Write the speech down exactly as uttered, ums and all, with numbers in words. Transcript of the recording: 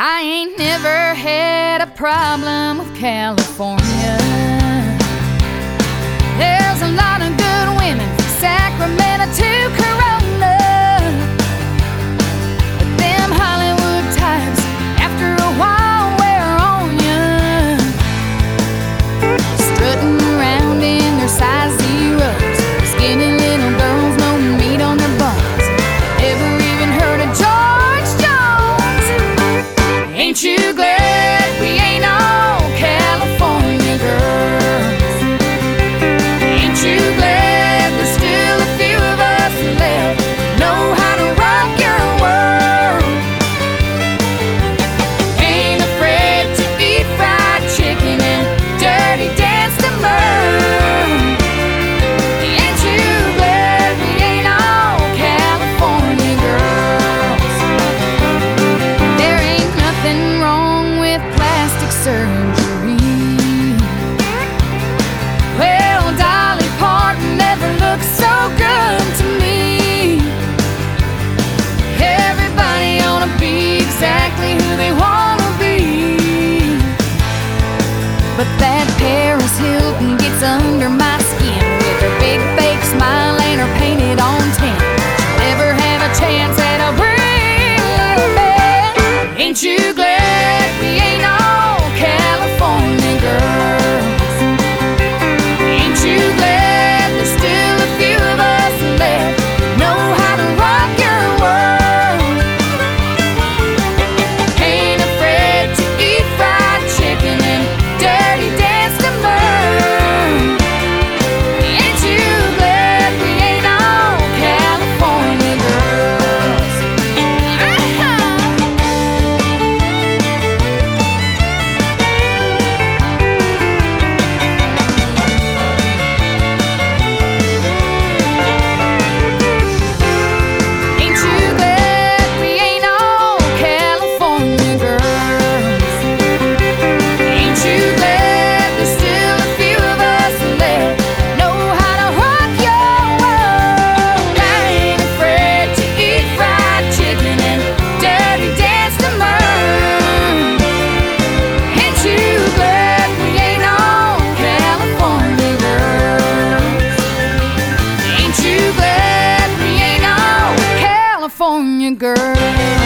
I ain't never had a problem with California. There's a lot of good women from Sacramento to Corona, but them Hollywood types, after a while, wear on ya. Strutting around in their size zeros, skinny little girls, no meat on their buns. Ever even heard of George Jones? Ain't you glad we ain't all California girls? Ain't you glad there's still a few of us left know how to rock your world? Ain't afraid to eat fried chicken and dirty dance to Merle. Ain't you glad we ain't all California girls? There ain't nothing wrong with plastic surgery. Well, Dolly Parton never looked so good to me. Everybody ought to be exactly who they want to be. But that Paris Hilton gets under my skin with her big fake smile and her painted on tin. She'll never have a chance at a real little man. Ain't you glad we ain't all California girls? Ain't you glad there's still a few of us left know how to rock your world? Ain't afraid to eat fried chicken and dirty dance to Merle. Ain't you glad we ain't all California girls? Ain't you glad we ain't all California girls? Ain't you glad there's still a few of us left know how to rock your world? I ain't afraid to eat fried chicken and dirty dance to Merle. Ain't you glad we ain't all California girls? Ain't you glad we ain't all California girls?